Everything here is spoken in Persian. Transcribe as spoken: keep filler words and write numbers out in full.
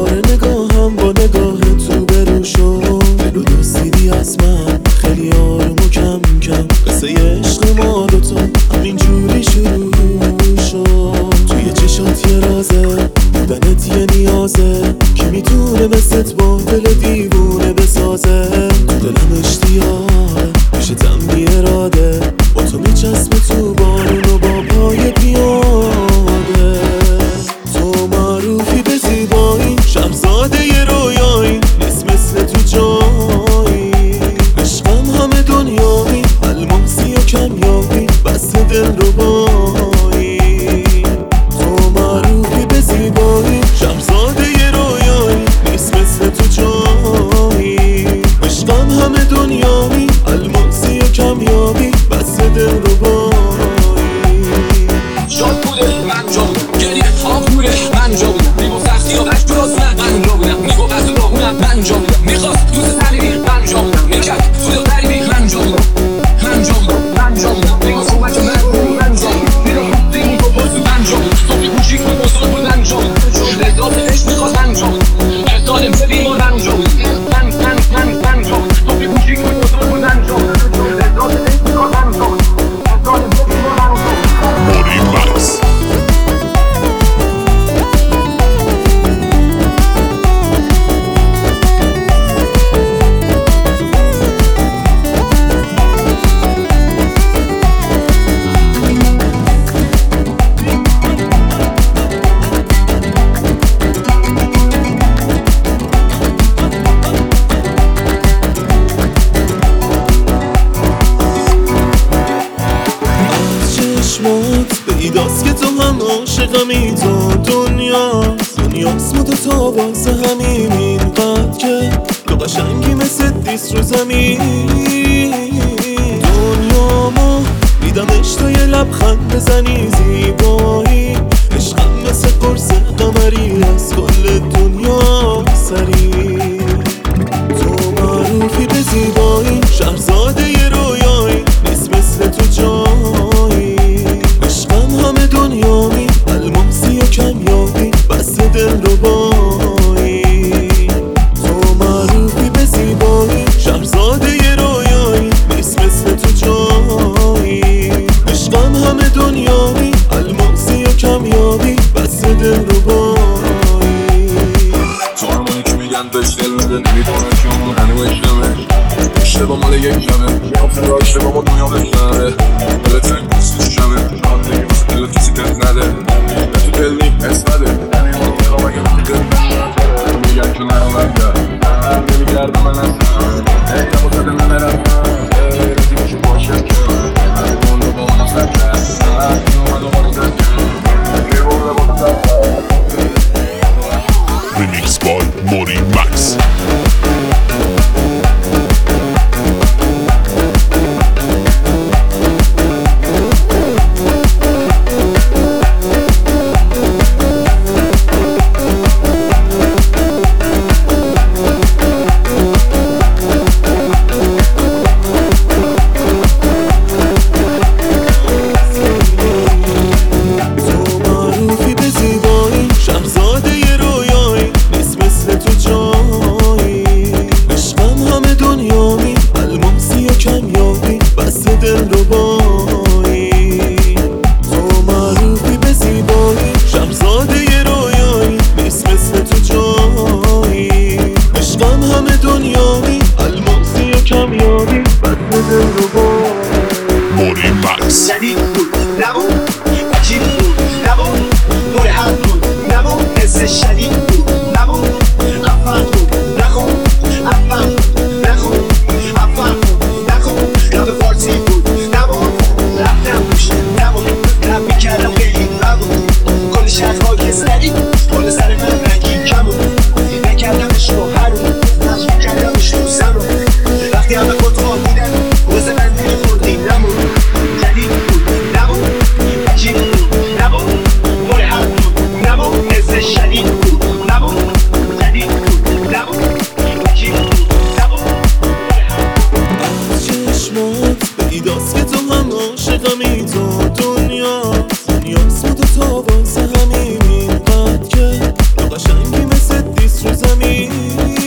دوباره نگاهم با نگاه تو برو شد. دلو دستیدی از من خیلی آروم و کم کم. قصه عشق ما دوتا همین جوری شروع شد. توی چشات یه رازه، بودنت یه نیازه. کی میتونه مثلت با دل دیوونه بسازه؟ تو دلم اشتیاقه، میشه تم بی اراده. با تو میچسبه تو بارون و با پای پیاده. تو معروفی به زیبایی، شهرزاده ی رویایی. نیست مثل تو جایی. عشقم همه دنیایی، الماسی و کمیابی. بس دل رو بایی. تو معروفی به زیبایی، شهرزاده ی رویایی. نیست مثل تو جایی. عشقم همه دنیایی، الماسی و کمیابی. بس دل رو بایی. شاد بوده من جا بودم، گریه خواب بوده من جا بودم. میگو سختی و بش درست نه من جا بودم. میگو از رو بودم من جا بودم. میخواست دوست تریبی من جا بودم. میکرد سود تریبی من جا بودم. من جا بودم من جا بودم. میگو صحبت من من جا بودم. میگو دیمون تو بازو من جا بودم. صبحی کوچیک بود بزرگ بود من جا بودم. لذات عشق میخواست من جا بودم. ظالم سلیم و من جا بودم. من من من من جا بودم. صبحی کوچیک بود بزرگ بود من جا بودم. لذات عشق میخواست من جا بودم. ظالم سلیم و من جا بودم. موری مکس. پیداست که تو هم عاشقمی. تو دنیاست دنیاست ما تو تا واسه همین. اینقدر که تو قشنگی مثل دیست رو زمین. دنیا ما دیدمش تا یه لبخند بزنی. زیبایی عشقم مثل قرص قمری. از کل دنیا سری. تو معروفی به زیبایی، شهرزاده ی رویایی. نیست مثل تو جایی. همه دنیایی، الماسی و کمیابی. بس دل رو بایی. تو معروفی به زیبایی، شهرزاده ی رویایی. نیست مثل تو جایی. عشقم همه دنیایی، الماسی و کمیابی. بس دل رو بایی. تو همونی که میگن بهش دل بده، نمیدونم که اون هنو اشتمه. اشتباه مال یک شبه، میافته را اشتباه ما دنیا بشنره. دل تنگ بستش شمه، شاید نگی واسه دل کسی دل نده. به تو دل نیم حس بده، نمیمونم میخوام اگه وقتی دل بشنره. میگن که نرمنده، نمیگرده من اصلا. اینا با زده من نرفتم، رزی باشه باشه که اون رو با اون سر کرد. این اومد و ما رو زد کرد، یه بوله با تو زد کرد. Remix by Mory Max. شهرزاده ی رویایی. نیست مثل تو جایی. نیست رو زمین.